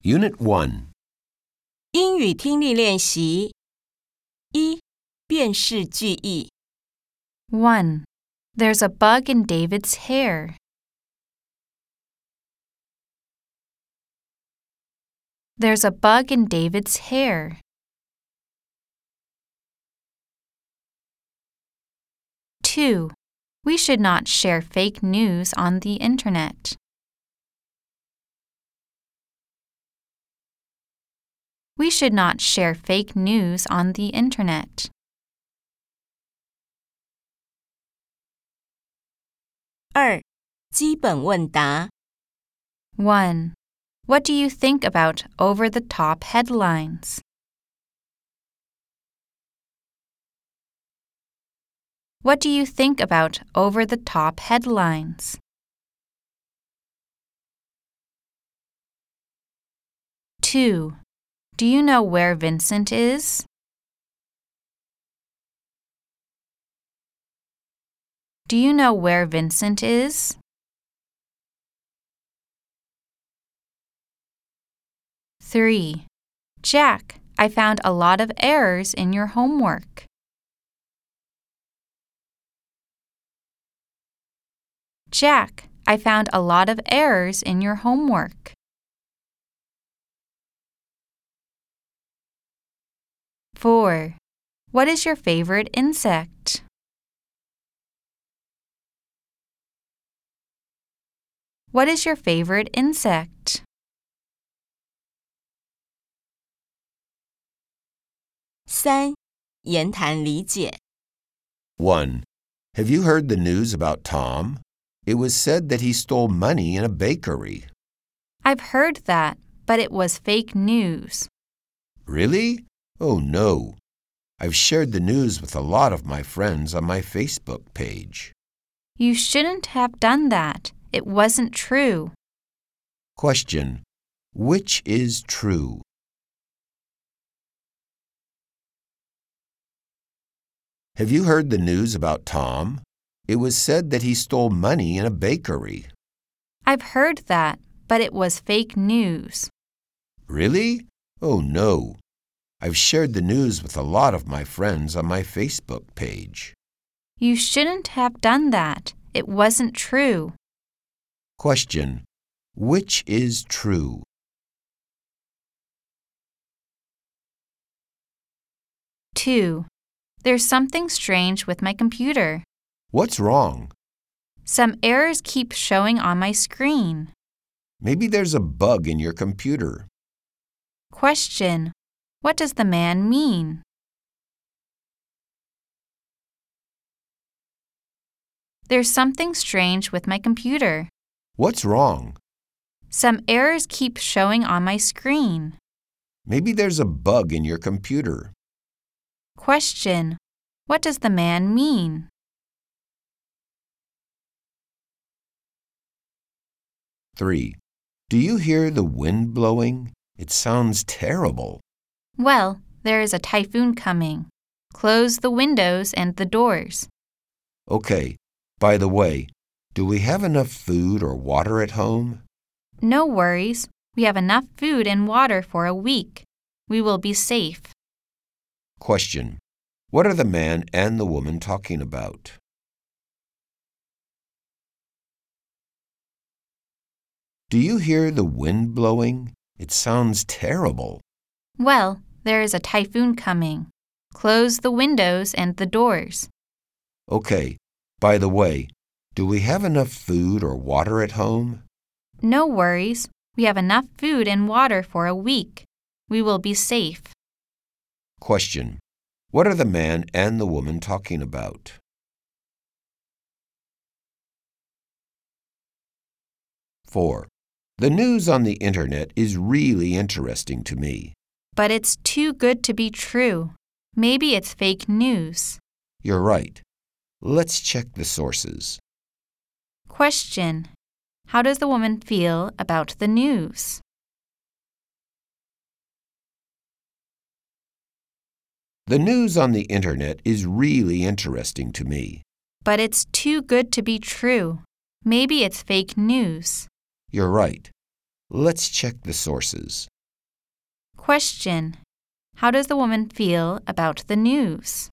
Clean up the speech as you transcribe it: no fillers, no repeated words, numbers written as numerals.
Unit 1. 英语听力练习一、辨识句意 1. There's a bug in David's hair. There's a bug in David's hair. 2. We should not share fake news on the internet. We should not share fake news on the internet. 二、基本问答 1. What do you think about over-the-top headlines? What do you think about over-the-top headlines? 2. Do you know where Vincent is? Do you know where Vincent is? 3. Jack, I found a lot of errors in your homework. Jack, I found a lot of errors in your homework. 4. What is your favorite insect? What is your favorite insect? 三、言谈理解 1. Have you heard the news about Tom? It was said that he stole money in a bakery. I've heard that, but it was fake news. Really? Oh, no. I've shared the news with a lot of my friends on my Facebook page. You shouldn't have done that. It wasn't true. Question. Which is true? Have you heard the news about Tom? It was said that he stole money in a bakery. I've heard that, but it was fake news. Really? Oh, no. I've shared the news with a lot of my friends on my Facebook page. You shouldn't have done that. It wasn't true. Question. Which is true? Two. There's something strange with my computer. What's wrong? Some errors keep showing on my screen. Maybe there's a bug in your computer. Question. What does the man mean? There's something strange with my computer. What's wrong? Some errors keep showing on my screen. Maybe there's a bug in your computer. Question. What does the man mean? Three. Do you hear the wind blowing? It sounds terrible. Well, there is a typhoon coming. Close the windows and the doors. Okay. By the way, do we have enough food or water at home? No worries. We have enough food and water for a week. We will be safe. Question. What are the man and the woman talking about? Do you hear the wind blowing? It sounds terrible. Well, there is a typhoon coming. Close the windows and the doors. Okay. By the way, do we have enough food or water at home? No worries. We have enough food and water for a week. We will be safe. Question. What are the man and the woman talking about? Four. The news on the internet is really interesting to me. But it's too good to be true. Maybe it's fake news. You're right. Let's check the sources. Question. How does the woman feel about the news? The news on the internet is really interesting to me. But it's too good to be true. Maybe it's fake news. You're right. Let's check the sources. Question. How does the woman feel about the news?